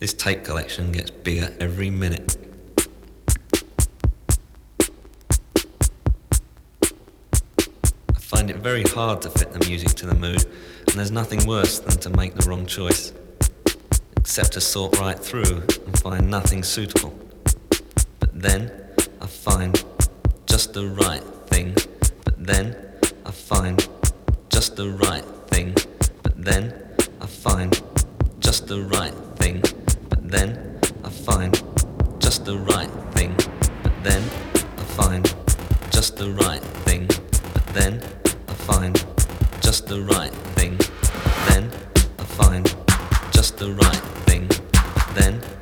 This tape collection gets bigger every minute. I find it very hard to fit the music to the mood, and there's nothing worse than to make the wrong choice, except to sort right through and find nothing suitable. But then I find just the right thing. But then I find just the right thing. But then I find just the right thing. But then I find just the right thing. But then I find just the right thing. But then I find just the right thing. Then I find just the right thing. Then